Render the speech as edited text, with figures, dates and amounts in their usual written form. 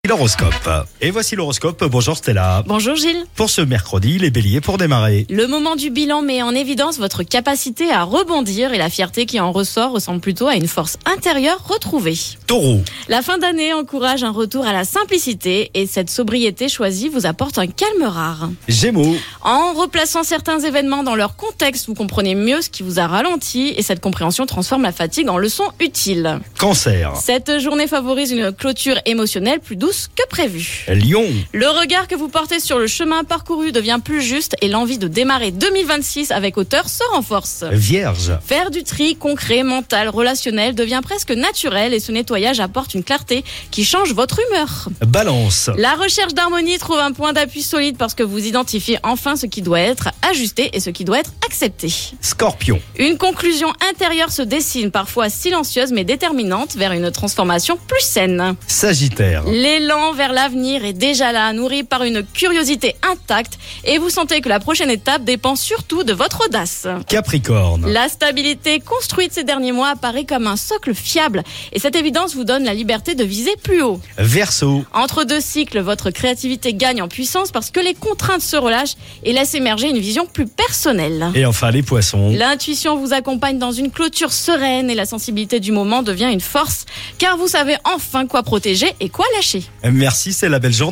L'horoscope. Et voici l'horoscope. Bonjour Stella. Bonjour Gilles. Pour ce mercredi, les béliers pour démarrer. Le moment du bilan met en évidence votre capacité à rebondir et la fierté qui en ressort ressemble plutôt à une force intérieure retrouvée. Taureau. La fin d'année encourage un retour à la simplicité et cette sobriété choisie vous apporte un calme rare. Gémeaux. En replaçant certains événements dans leur contexte, vous comprenez mieux ce qui vous a ralenti et cette compréhension transforme la fatigue en leçon utile. Cancer. Cette journée favorise une clôture émotionnelle plus douce que prévu. Lion. Le regard que vous portez sur le chemin parcouru devient plus juste et l'envie de démarrer 2026 avec hauteur se renforce. Vierge. Faire du tri concret, mental, relationnel devient presque naturel et ce nettoyage apporte une clarté qui change votre humeur. Balance. La recherche d'harmonie trouve un point d'appui solide parce que vous identifiez enfin ce qui doit être ajusté et ce qui doit être accepté. Scorpion. Une conclusion intérieure se dessine, parfois silencieuse mais déterminante, vers une transformation plus saine. Sagittaire. L'élan vers l'avenir est déjà là, nourri par une curiosité intacte et vous sentez que la prochaine étape dépend surtout de votre audace. Capricorne. La stabilité construite ces derniers mois apparaît comme un socle fiable et cette évidence vous donne la liberté de viser plus haut. Verseau. Entre deux cycles, votre créativité gagne en puissance parce que les contraintes se relâchent et laissent émerger une vision plus personnelle. Et enfin les poissons. L'intuition vous accompagne dans une clôture sereine et la sensibilité du moment devient une force car vous savez enfin quoi protéger et quoi lâcher. Merci, c'est la belle journée.